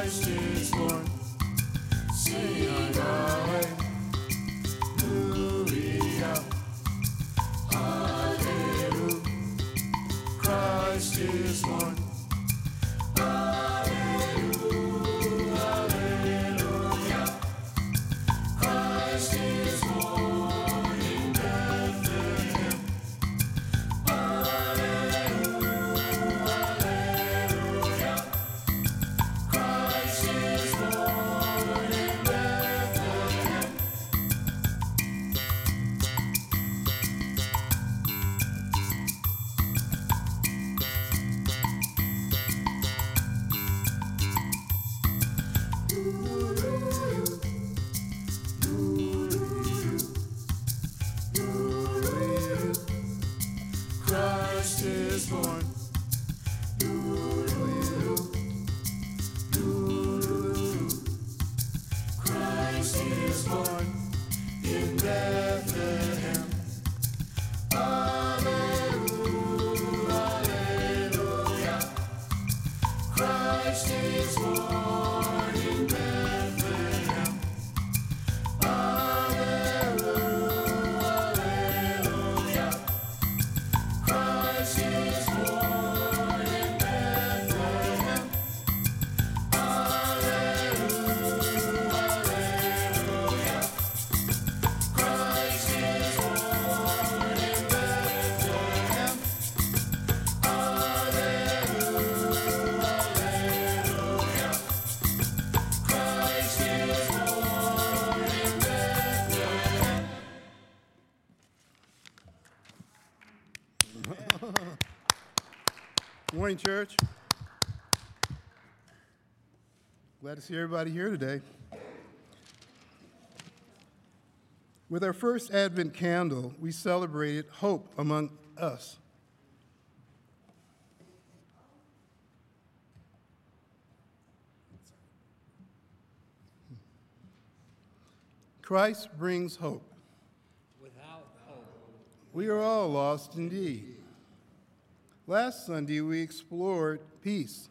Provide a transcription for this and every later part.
Morning, church. Glad to see everybody here today. With our first Advent candle, we celebrated hope among us. Christ brings hope. Without hope, we are all lost indeed. Last Sunday, we explored peace.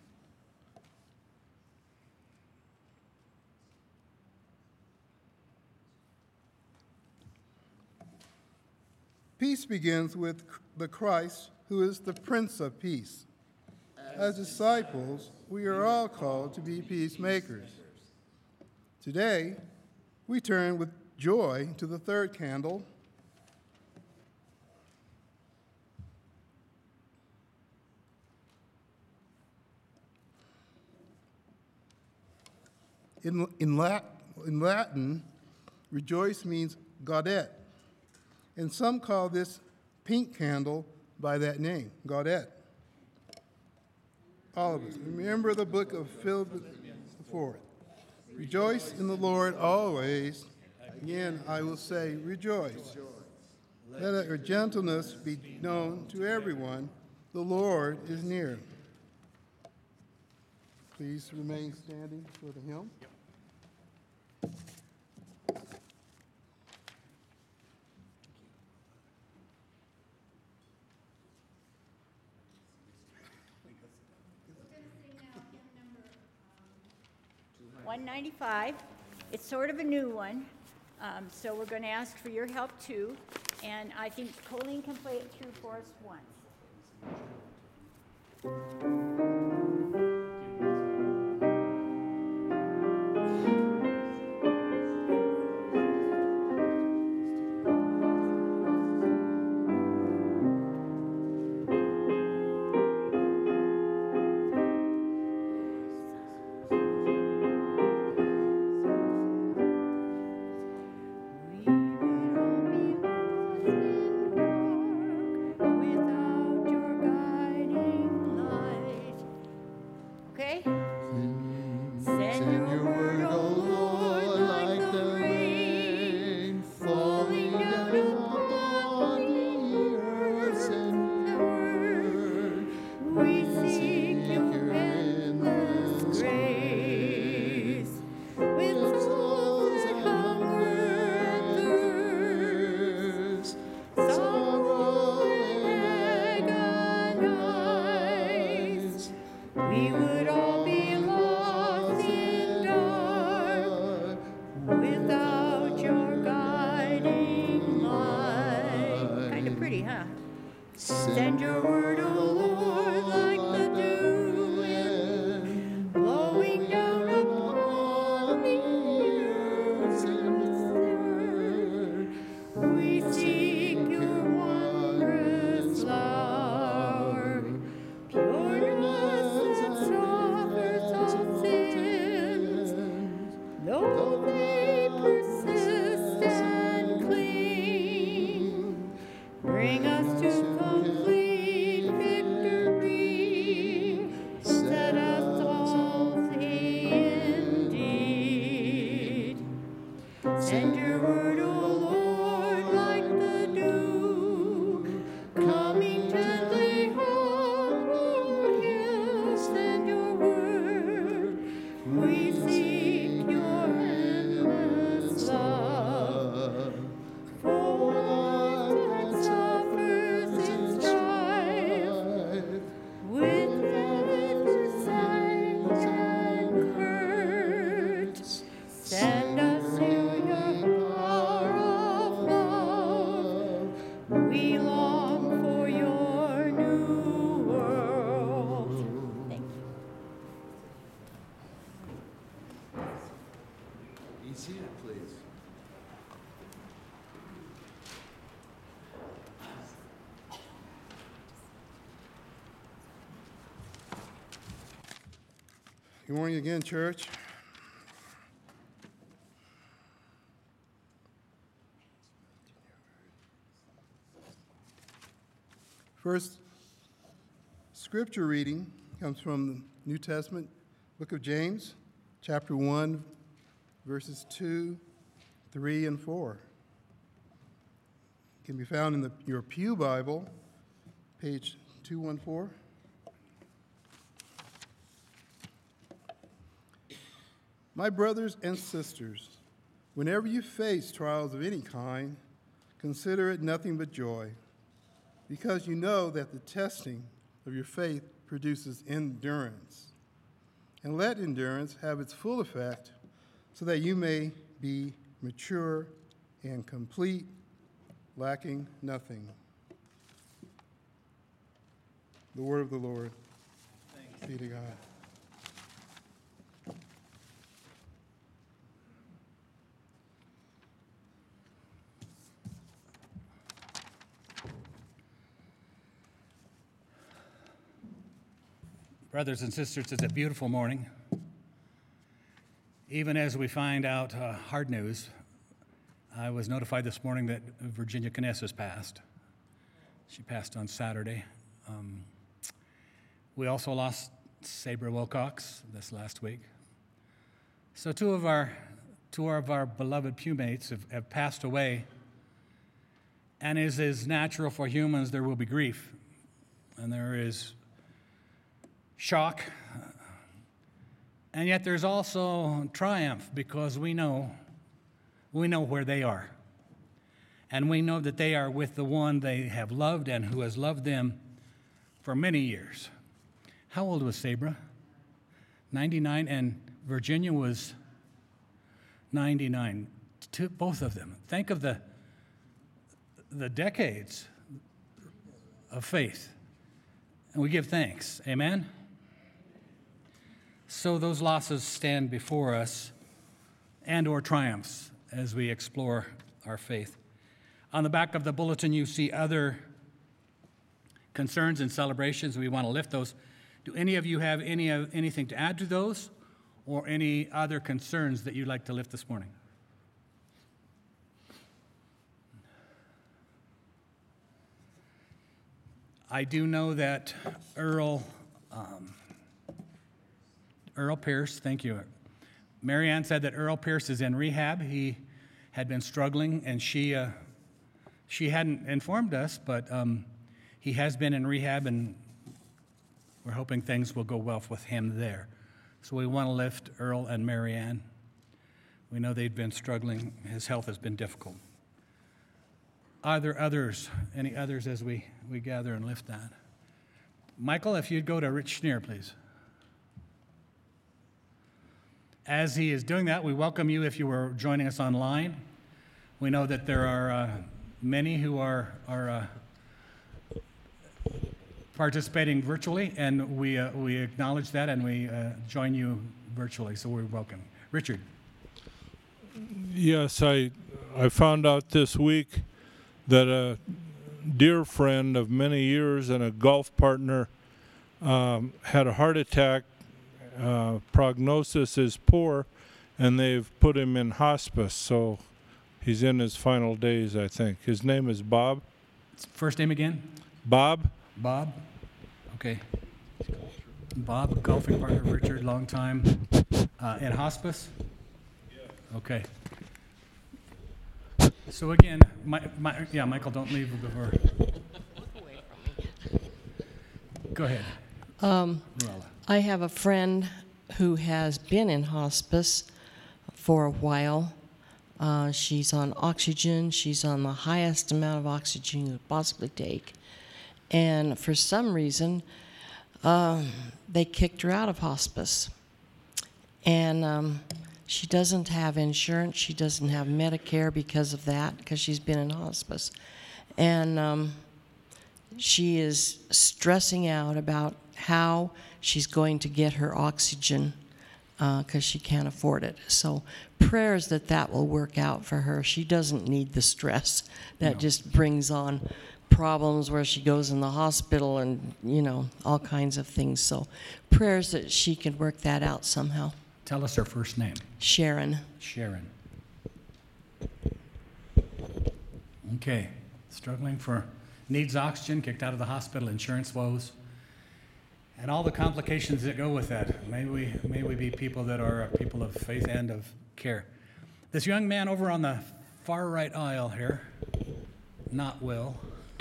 Peace begins with the Christ, who is the Prince of Peace. As disciples, we are all called to be peacemakers. Today, we turn with joy to the third candle. In Latin, rejoice means Gaudet, and some call this pink candle by that name, Gaudet. All of us, remember the book of Philip IV. Rejoice in the Lord always. Again, I will say, rejoice. Let your gentleness be known to everyone. The Lord is near. Please remain standing for the hymn. We're going to sing now hymn number 195. It's sort of a new one, so we're going to ask for your help too. And I think Colleen can play it through for us once. We would all be lost in though they persist and cling, bring us to complete victory, set us all free indeed. Send your word, O Lord, like the dew, coming gently on our hills. Send your word, we seek your endless love. For life that suffers in strife, with exercise and hurt, send us to your power of love. We long for your new world. Thank you. Be seated, please. Good morning again, church. First scripture reading comes from the New Testament, book of James, chapter 1, verses 2, 3, and 4. It can be found in your Pew Bible, page 214. My brothers and sisters, whenever you face trials of any kind, consider it nothing but joy, because you know that the testing of your faith produces endurance. And let endurance have its full effect, so that you may be mature and complete, lacking nothing. The word of the Lord. Thanks be to God. Brothers and sisters, it's a beautiful morning. Even as we find out hard news, I was notified this morning that Virginia Kness has passed. She passed on Saturday. We also lost Sabra Wilcox this last week. So two of our beloved pewmates have passed away. And as is natural for humans, there will be grief. And there is shock, and yet there's also triumph, because we know where they are, and we know that they are with the one they have loved and who has loved them for many years. How old was Sabra? 99, and Virginia was 99. Both of them. Think of the decades of faith, and we give thanks. Amen? So those losses stand before us, and or triumphs as we explore our faith. On the back of the bulletin, you see other concerns and celebrations. We want to lift those. Do any of you have anything to add to those, or any other concerns that you'd like to lift this morning? I do know that Earl Pierce, thank you. Marianne said that Earl Pierce is in rehab. He had been struggling, and she hadn't informed us, but he has been in rehab, and we're hoping things will go well with him there. So we want to lift Earl and Marianne. We know they've been struggling. His health has been difficult. Are there others, any others as we gather and lift that? Michael, if you'd go to Rich Schneer, please. As he is doing that, we welcome you if you were joining us online. We know that there are many who are participating virtually, and we acknowledge that, and we join you virtually, so we're welcome. Richard. Yes, I found out this week that a dear friend of many years and a golf partner had a heart attack. Prognosis is poor, and they've put him in hospice, so he's in his final days, I think. His name is Bob. First name again? Bob? Bob? Okay. Bob, golfing partner of Richard, long time. In hospice? Okay. So again, Michael, don't leave before. Go ahead. Ruella. I have a friend who has been in hospice for a while. She's on oxygen. She's on the highest amount of oxygen you could possibly take. And for some reason, they kicked her out of hospice. And she doesn't have insurance. She doesn't have Medicare because of that, because she's been in hospice. And she is stressing out about how she's going to get her oxygen because she can't afford it. So prayers that will work out for her. She doesn't need the stress. That just brings on problems where she goes in the hospital and, all kinds of things. So prayers that she can work that out somehow. Tell us her first name. Sharon. Sharon. Okay. Struggling for, needs oxygen, kicked out of the hospital, insurance woes, and all the complications that go with that. May we be people that are people of faith and of care. This young man over on the far right aisle here, not Will.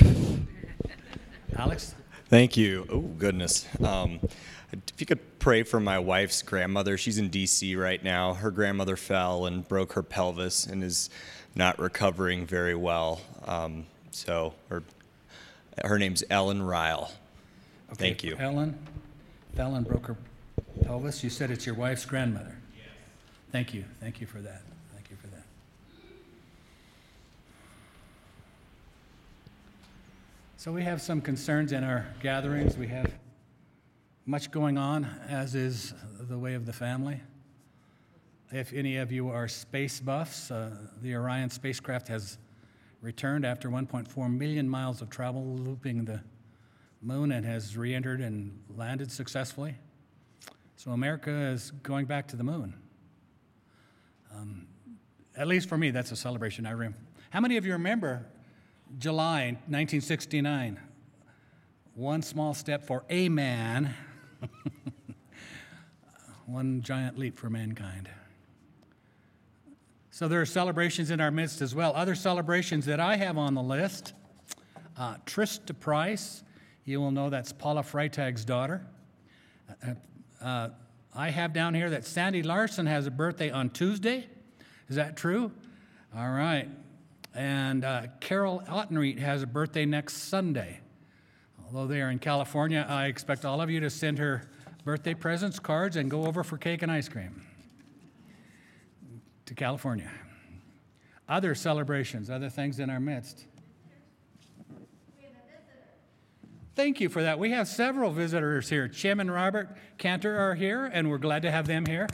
Alex? Thank you. Oh, goodness. If you could pray for my wife's grandmother. She's in D.C. right now. Her grandmother fell and broke her pelvis and is not recovering very well. So her name's Ellen Ryle. Okay, Thank you. Ellen fell and broke her pelvis. You said it's your wife's grandmother. Yes. Thank you. Thank you for that. Thank you for that. So we have some concerns in our gatherings. We have much going on, as is the way of the family. If any of you are space buffs, the Orion spacecraft has returned after 1.4 million miles of travel looping the moon and has re-entered and landed successfully. So America is going back to the moon. At least for me, that's a celebration. How many of you remember July 1969? One small step for a man, one giant leap for mankind. So there are celebrations in our midst as well. Other celebrations that I have on the list, Trista Price. You will know that's Paula Freitag's daughter. I have down here that Sandy Larson has a birthday on Tuesday. Is that true? All right. And Carol Ottenreet has a birthday next Sunday. Although they are in California, I expect all of you to send her birthday presents, cards, and go over for cake and ice cream to California. Other celebrations, other things in our midst. Thank you for that. We have several visitors here. Chim and Robert Cantor are here, and we're glad to have them here.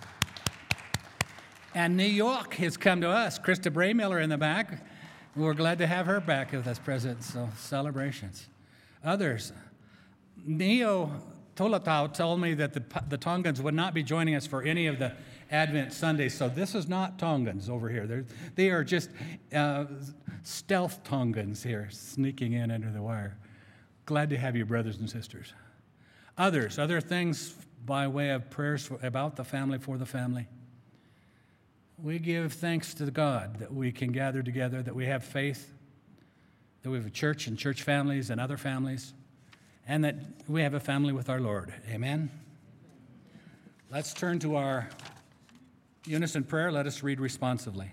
And New York has come to us. Krista Braymiller in the back. We're glad to have her back with us present, so celebrations. Others. Neo Tolatau told me that the Tongans would not be joining us for any of the Advent Sundays, so this is not Tongans over here. They are just stealth Tongans here, sneaking in under the wire. Glad to have you, brothers and sisters. Other things by way of prayers about the family, for the family. We give thanks to God that we can gather together, that we have faith, that we have a church and church families and other families, and that we have a family with our Lord. Amen? Let's turn to our unison prayer. Let us read responsively.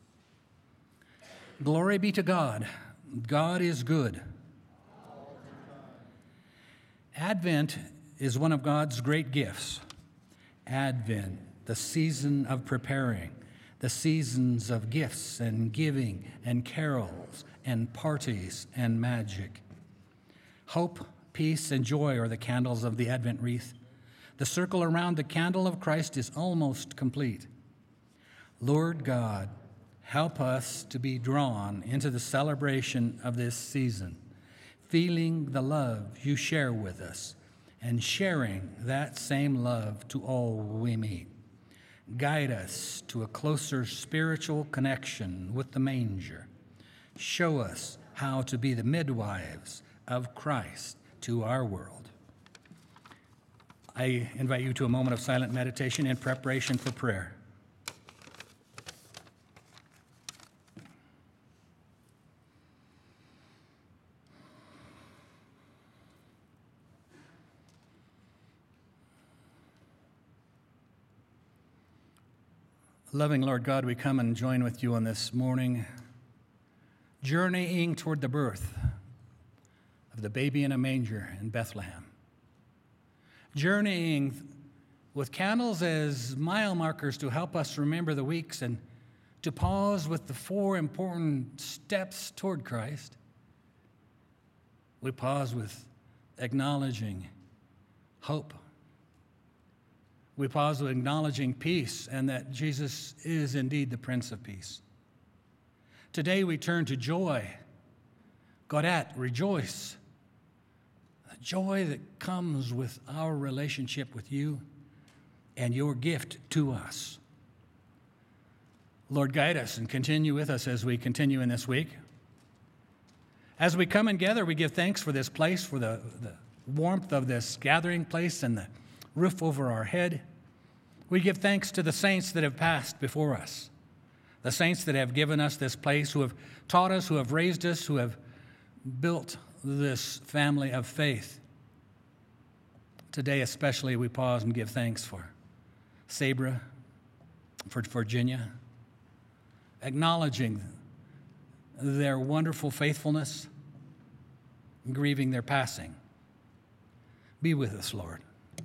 Glory be to God. God is good. Advent is one of God's great gifts. Advent, the season of preparing, the seasons of gifts and giving and carols and parties and magic. Hope, peace, and joy are the candles of the Advent wreath. The circle around the candle of Christ is almost complete. Lord God, help us to be drawn into the celebration of this season, feeling the love you share with us and sharing that same love to all we meet. Guide us to a closer spiritual connection with the manger. Show us how to be the midwives of Christ to our world. I invite you to a moment of silent meditation in preparation for prayer. Loving Lord God, we come and join with you on this morning, journeying toward the birth of the baby in a manger in Bethlehem. Journeying with candles as mile markers to help us remember the weeks and to pause with the 4 important steps toward Christ. We pause with acknowledging hope. We pause with acknowledging peace and that Jesus is indeed the Prince of Peace. Today we turn to joy. Godat, rejoice. The joy that comes with our relationship with you and your gift to us. Lord, guide us and continue with us as we continue in this week. As we come and gather, we give thanks for this place, for the warmth of this gathering place and the roof over our head. We give thanks to the saints that have passed before us, the saints that have given us this place, who have taught us, who have raised us, who have built this family of faith. Today especially we pause and give thanks for Sabra, for Virginia, acknowledging their wonderful faithfulness, grieving their passing. Be with us, Lord.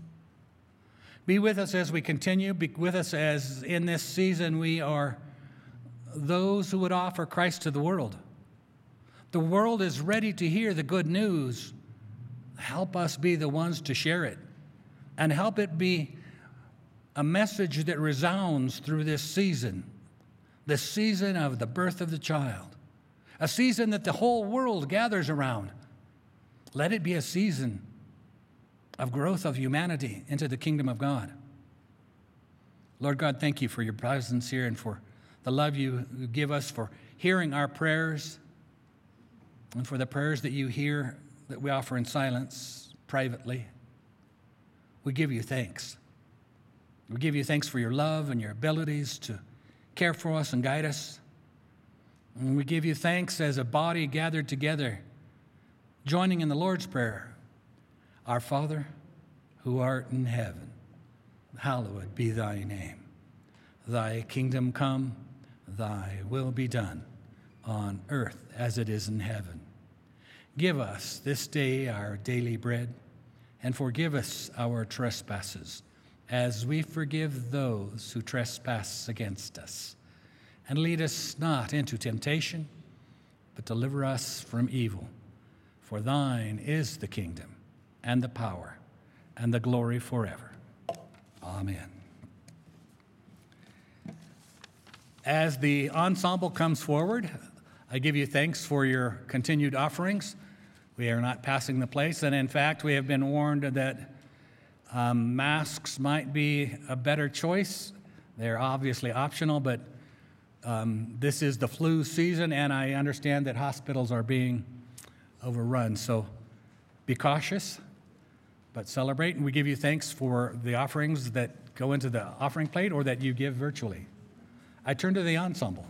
Be with us as we continue. Be with us as in this season we are those who would offer Christ to the world. The world is ready to hear the good news. Help us be the ones to share it, and help it be a message that resounds through this season of the birth of the child, a season that the whole world gathers around. Let it be a season of growth of humanity into the kingdom of God. Lord God, thank you for your presence here and for the love you give us, for hearing our prayers, and for the prayers that you hear that we offer in silence, privately. We give you thanks. We give you thanks for your love and your abilities to care for us and guide us. And we give you thanks as a body gathered together, joining in the Lord's Prayer. Our Father, who art in heaven, hallowed be thy name. Thy kingdom come, thy will be done, on earth as it is in heaven. Give us this day our daily bread, and forgive us our trespasses, as we forgive those who trespass against us. And lead us not into temptation, but deliver us from evil. For thine is the kingdom, and the power, and the glory forever. Amen. As the ensemble comes forward, I give you thanks for your continued offerings. We are not passing the place, and in fact, we have been warned that masks might be a better choice. They're obviously optional, but this is the flu season, and I understand that hospitals are being overrun. So be cautious, but celebrate. And we give you thanks for the offerings that go into the offering plate or that you give virtually. I turn to the ensemble.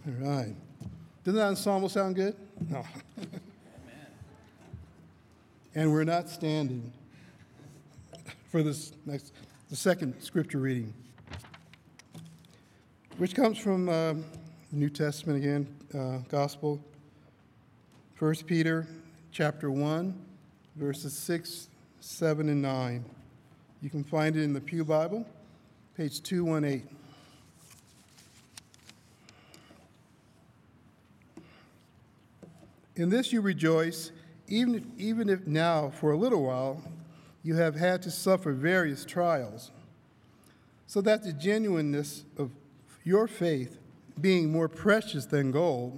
All right. Doesn't that ensemble sound good? No. And we're not standing for the second scripture reading, which comes from the New Testament again, Gospel, 1 Peter chapter 1, verses 6, 7, and 9. You can find it in the Pew Bible, page 218. In this you rejoice, even if now, for a little while, you have had to suffer various trials, so that the genuineness of your faith, being more precious than gold,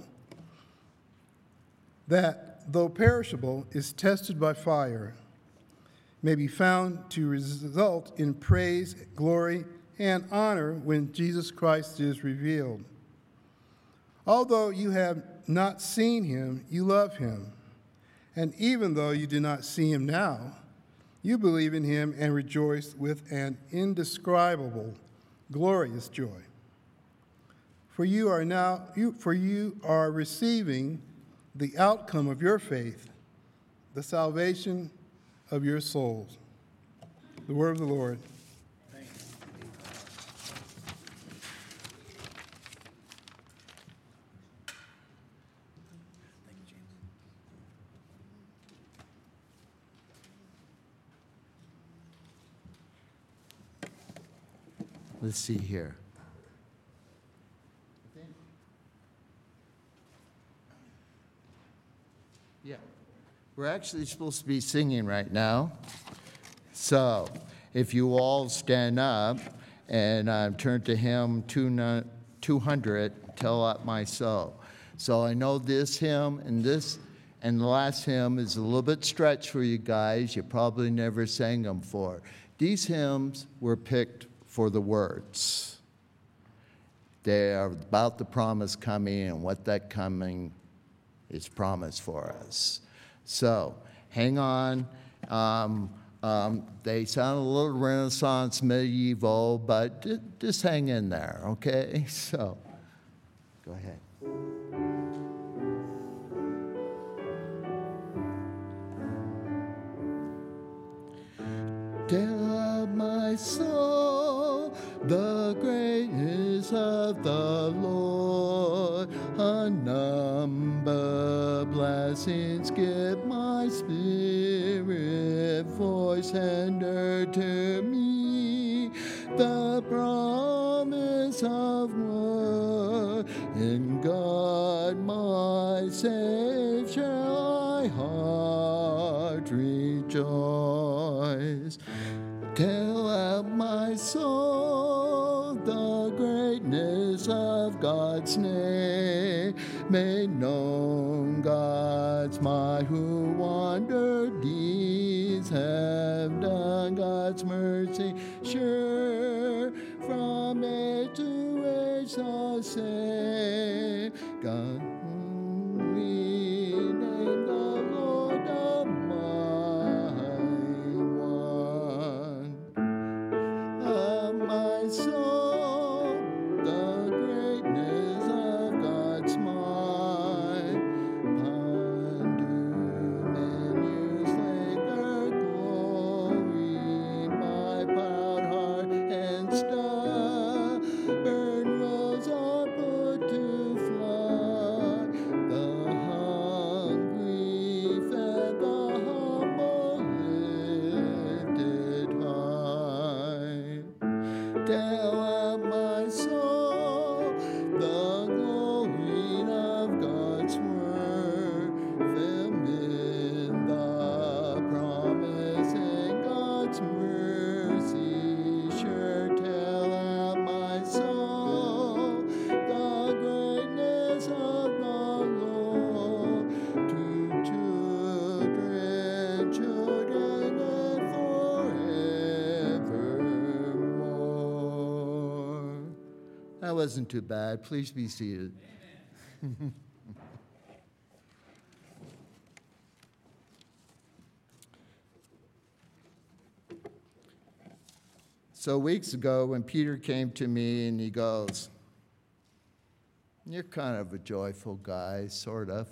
that, though perishable, is tested by fire, may be found to result in praise, glory, and honor when Jesus Christ is revealed. Although you have not seen him, you love him. And even though you do not see him now, you believe in him and rejoice with an indescribable, glorious joy. For you are receiving the outcome of your faith, the salvation of your souls. The word of the Lord. Let's see here. Yeah, we're actually supposed to be singing right now. So if you all stand up and turn to hymn 200, Tell Up My Soul. So I know this hymn and the last hymn is a little bit stretched for you guys. You probably never sang them before. These hymns were picked for the words. They are about the promise coming and what that coming is promised for us. So hang on. They sound a little Renaissance, medieval, but just hang in there, okay? So go ahead. Tell of my soul the greatness of the Lord, unnumbered blessings give my spirit voice, tender to me the promise of word. In God my Savior shall I heart rejoice. Tell out my soul the greatness of God's name, made known God's might who wonder deeds have done, God's mercy sure from age to age the same. God, we name the Lord of my soul, the greatness of God's might. Ponder menus like their glory, my proud heart and stubborn wills are put to flight. The hungry fed, the humble lifted high. Tell of my soul the glory of God's word, fill in the promise and God's mercy sure. Tell of my soul the greatness of the Lord to children and forevermore. That wasn't too bad. Please be seated. So weeks ago when Peter came to me and he goes, You're kind of a joyful guy, sort of.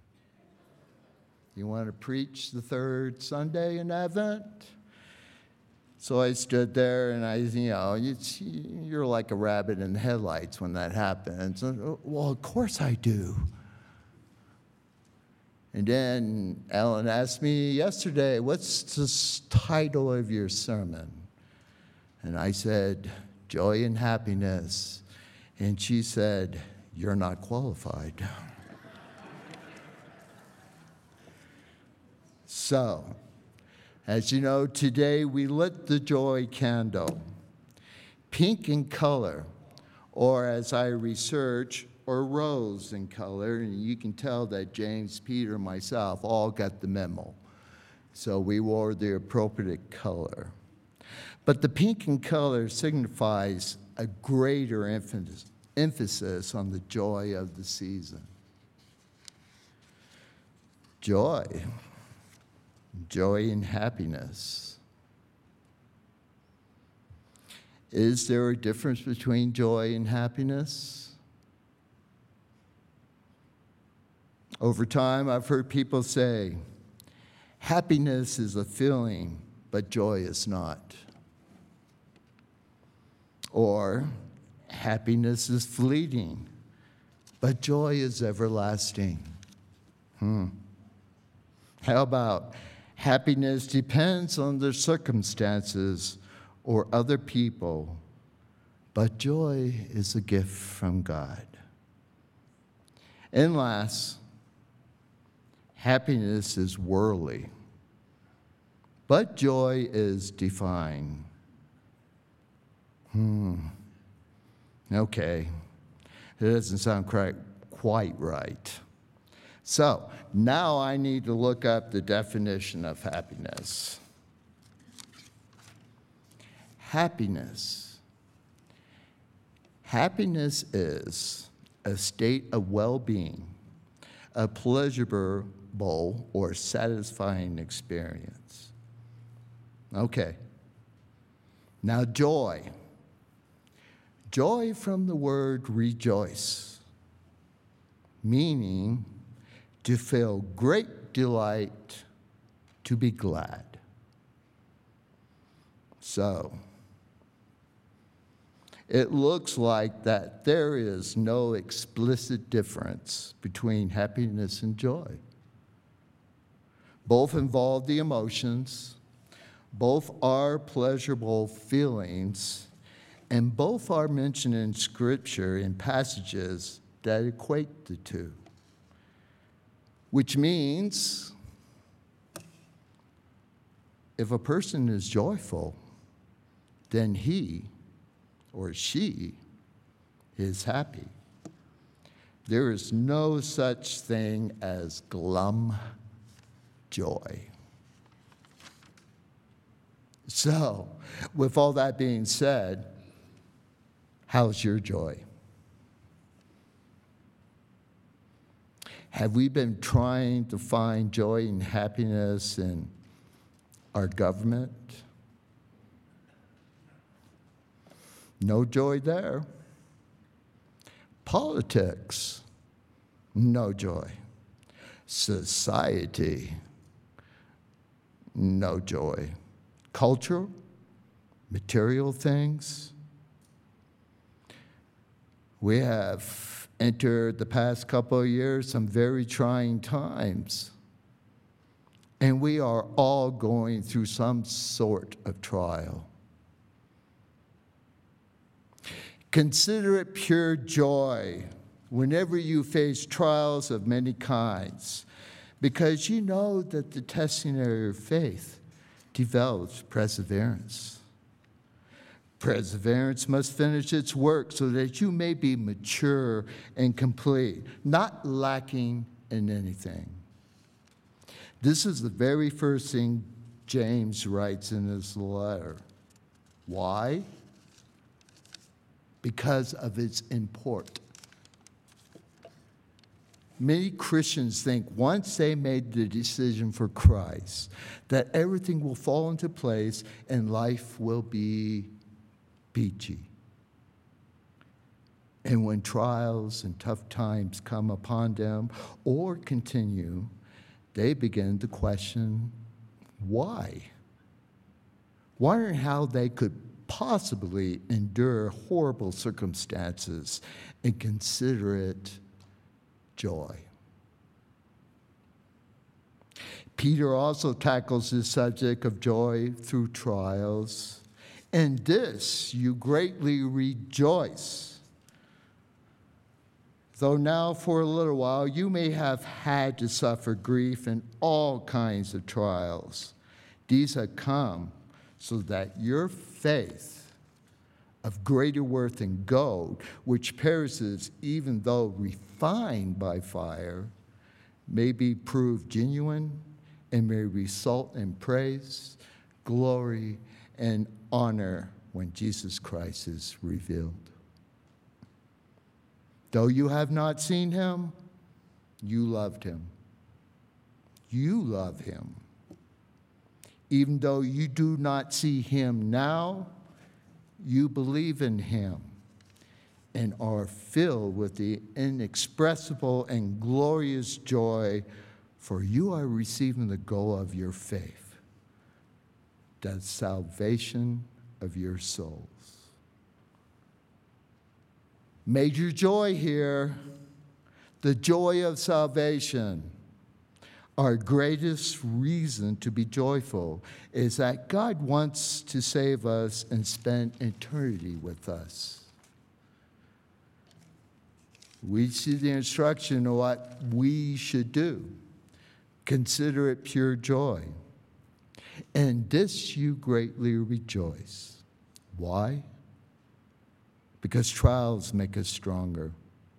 You want to preach the third Sunday in Advent? So I stood there and you're like a rabbit in the headlights when that happens. Well, of course I do. And then Ellen asked me yesterday, what's the title of your sermon? And I said, Joy and Happiness. And she said, you're not qualified. So, as you know, today we lit the joy candle, pink in color, or as I research, or rose in color, and you can tell that James, Peter, and myself all got the memo. So we wore the appropriate color. But the pink in color signifies a greater emphasis on the joy of the season. Joy and happiness. Is there a difference between joy and happiness? Over time, I've heard people say, happiness is a feeling, but joy is not. Or, happiness is fleeting, but joy is everlasting. How about happiness depends on the circumstances or other people, but joy is a gift from God. And last, happiness is worldly, but joy is divine. Okay, it doesn't sound quite right. So now I need to look up the definition of happiness. Happiness. Happiness is a state of well-being, a pleasurable or satisfying experience. Okay. Now joy. Joy from the word rejoice, meaning to feel great delight, to be glad. So, it looks like that there is no explicit difference between happiness and joy. Both involve the emotions, both are pleasurable feelings, and both are mentioned in Scripture in passages that equate the two. Which means if a person is joyful, then he or she is happy. There is no such thing as glum joy. So, with all that being said, how's your joy? Have we been trying to find joy and happiness in our government? No joy there. Politics, no joy. Society, no joy. Culture, material things. We have entered the past couple of years some very trying times. And we are all going through some sort of trial. Consider it pure joy whenever you face trials of many kinds, because you know that the testing of your faith develops perseverance. Perseverance must finish its work so that you may be mature and complete, not lacking in anything. This is the very first thing James writes in his letter. Why? Because of its import. Many Christians think once they made the decision for Christ, that everything will fall into place and life will be peachy. And when trials and tough times come upon them or continue, they begin to question why. Wondering how they could possibly endure horrible circumstances and consider it joy. Peter also tackles the subject of joy through trials. In this you greatly rejoice, though now for a little while you may have had to suffer grief in all kinds of trials. These have come so that your faith, of greater worth than gold, which perishes even though refined by fire, may be proved genuine and may result in praise, glory, and honor when Jesus Christ is revealed. Though you have not seen him, you loved him. You love him. Even though you do not see him now, you believe in him and are filled with the inexpressible and glorious joy, for you are receiving the goal of your faith, the salvation of your souls. Major joy here, the joy of salvation. Our greatest reason to be joyful is that God wants to save us and spend eternity with us. We see the instruction of what we should do. Consider it pure joy. And this you greatly rejoice. Why? Because trials make us stronger.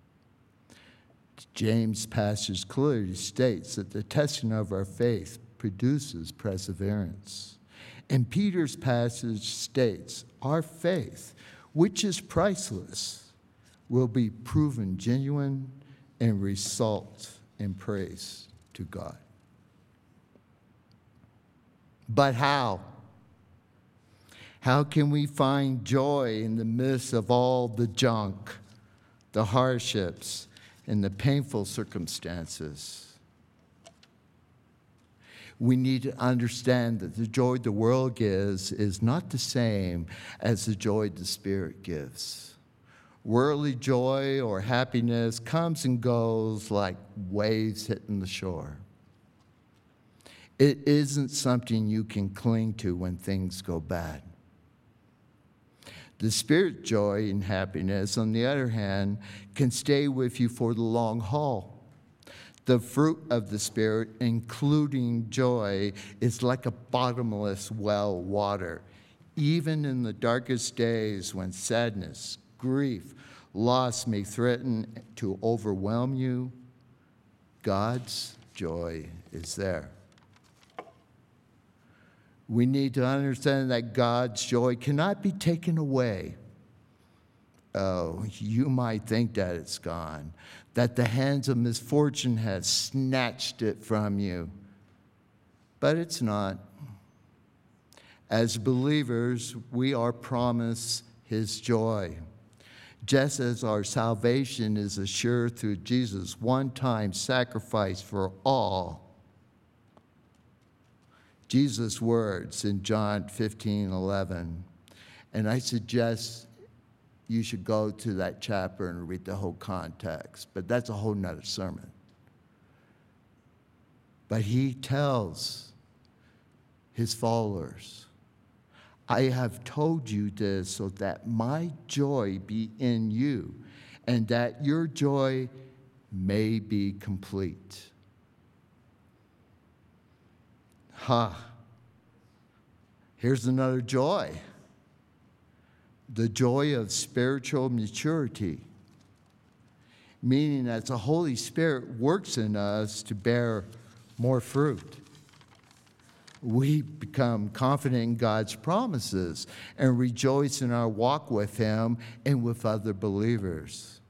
James' passage clearly states that the testing of our faith produces perseverance. And Peter's passage states our faith, which is priceless, will be proven genuine and result in praise to God. But how? How can we find joy in the midst of all the junk, the hardships, and the painful circumstances? We need to understand that the joy the world gives is not the same as the joy the Spirit gives. Worldly joy or happiness comes and goes like waves hitting the shore. It isn't something you can cling to when things go bad. The Spirit joy and happiness, on the other hand, can stay with you for the long haul. The fruit of the Spirit, including joy, is like a bottomless well water. Even in the darkest days when sadness, grief, loss may threaten to overwhelm you, God's joy is there. We need to understand that God's joy cannot be taken away. Oh, you might think that it's gone, that the hands of misfortune has snatched it from you, but it's not. As believers, we are promised his joy. Just as our salvation is assured through Jesus' one-time sacrifice for all, Jesus' words in John 15:11, and I suggest you should go to that chapter and read the whole context, but that's a whole nother sermon. But he tells his followers, I have told you this so that my joy be in you and that your joy may be complete. Here's another joy. The joy of spiritual maturity, meaning that the Holy Spirit works in us to bear more fruit. We become confident in God's promises and rejoice in our walk with him and with other believers.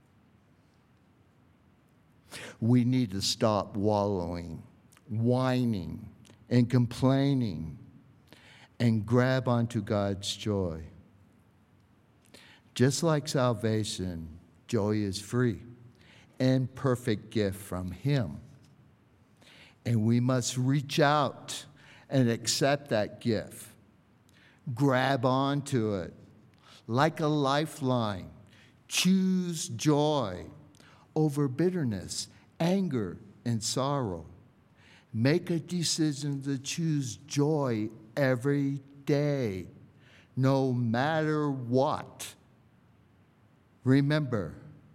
We need to stop wallowing, whining, and complaining, and grab onto God's joy. Just like salvation, Joy is free and perfect gift from Him. And we must reach out and accept that gift. Grab onto it like a lifeline. Choose joy over bitterness, anger, and sorrow. Make a decision to choose joy every day, no matter what. Remember,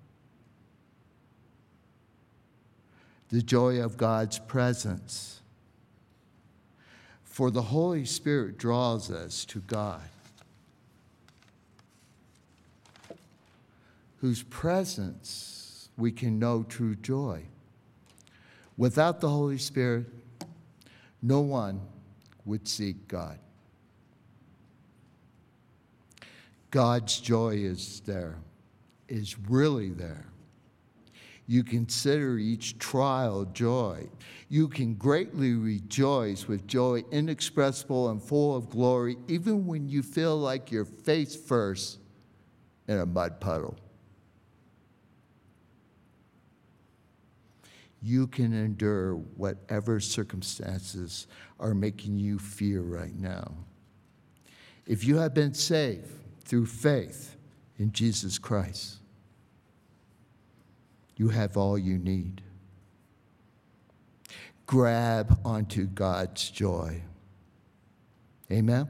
the joy of God's presence. For the Holy Spirit draws us to God, whose presence we can know true joy. Without the Holy Spirit, no one would seek God. God's joy is there, is really there. You consider each trial joy. You can greatly rejoice with joy inexpressible and full of glory, even when you feel like you're face first in a mud puddle. You can endure whatever circumstances are making you fear right now. If you have been saved through faith in Jesus Christ, you have all you need. Grab onto God's joy. Amen?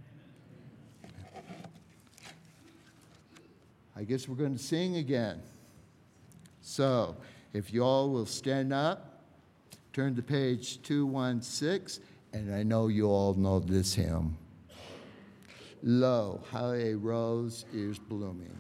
I guess we're going to sing again. So, if you all will stand up, turn to page 216, and I know you all know this hymn. Lo, how a rose is blooming.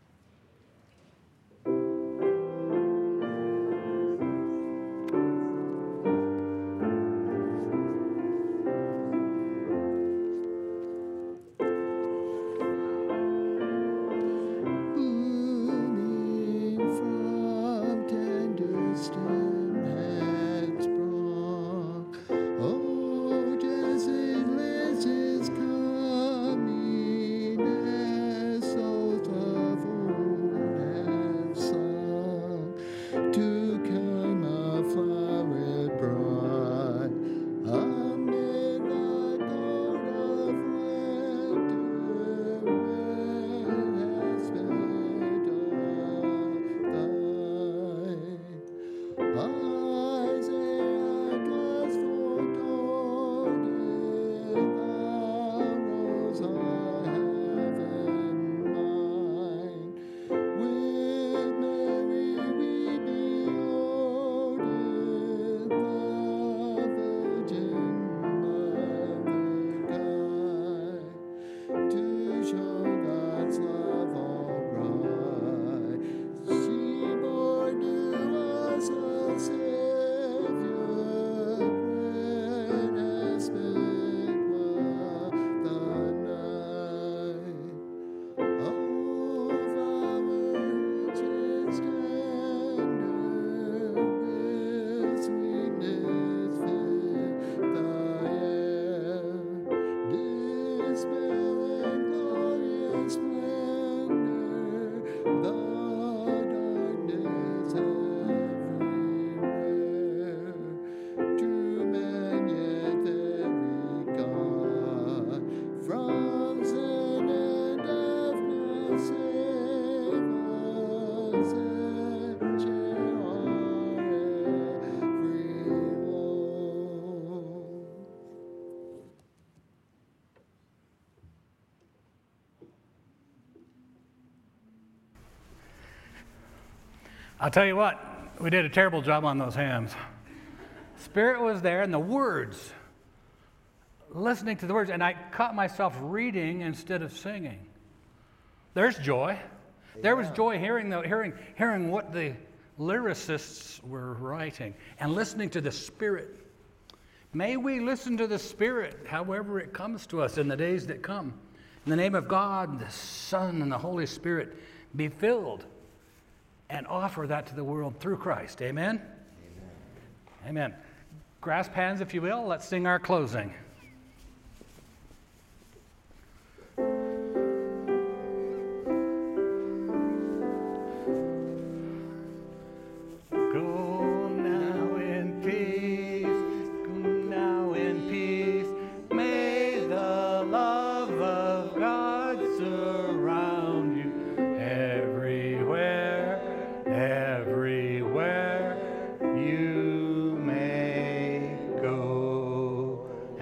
I'll tell you what, we did a terrible job on those hymns. Spirit was there, and the words, listening to the words, and I caught myself reading instead of singing. There's joy. There was joy hearing what the lyricists were writing and listening to the Spirit. May we listen to the Spirit, however it comes to us in the days that come. In the name of God, the Son, and the Holy Spirit, be filled and offer that to the world through Christ. Amen? Amen. Amen. Grasp hands, if you will. Let's sing our closing.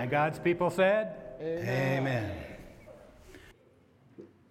God's people said? Amen.